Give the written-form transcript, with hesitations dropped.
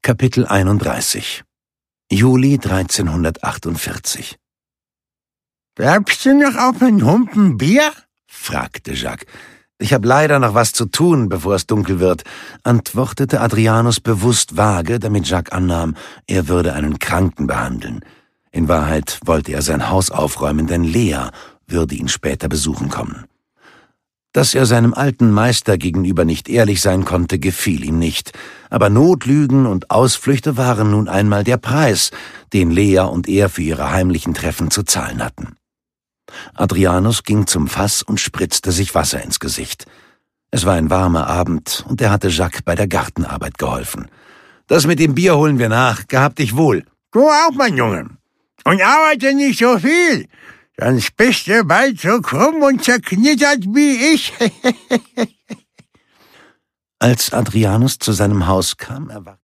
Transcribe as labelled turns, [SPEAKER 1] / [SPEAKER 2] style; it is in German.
[SPEAKER 1] Kapitel 31 Juli 1348
[SPEAKER 2] »Bleibst du noch auf einen Humpen Bier?«
[SPEAKER 1] fragte Jacques. »Ich habe leider noch was zu tun, bevor es dunkel wird«, antwortete Adrianus bewusst vage, damit Jacques annahm, er würde einen Kranken behandeln. In Wahrheit wollte er sein Haus aufräumen, denn Lea würde ihn später besuchen kommen. Dass er seinem alten Meister gegenüber nicht ehrlich sein konnte, gefiel ihm nicht, aber Notlügen und Ausflüchte waren nun einmal der Preis, den Lea und er für ihre heimlichen Treffen zu zahlen hatten. Adrianus ging zum Fass und spritzte sich Wasser ins Gesicht. Es war ein warmer Abend, und er hatte Jacques bei der Gartenarbeit geholfen. »Das mit dem Bier holen wir nach, gehabt dich wohl.«
[SPEAKER 2] »Du auch, mein Junge. Und arbeite nicht so viel, sonst bist du bald so krumm und zerknittert wie ich.«
[SPEAKER 1] Als Adrianus zu seinem Haus kam, erwachte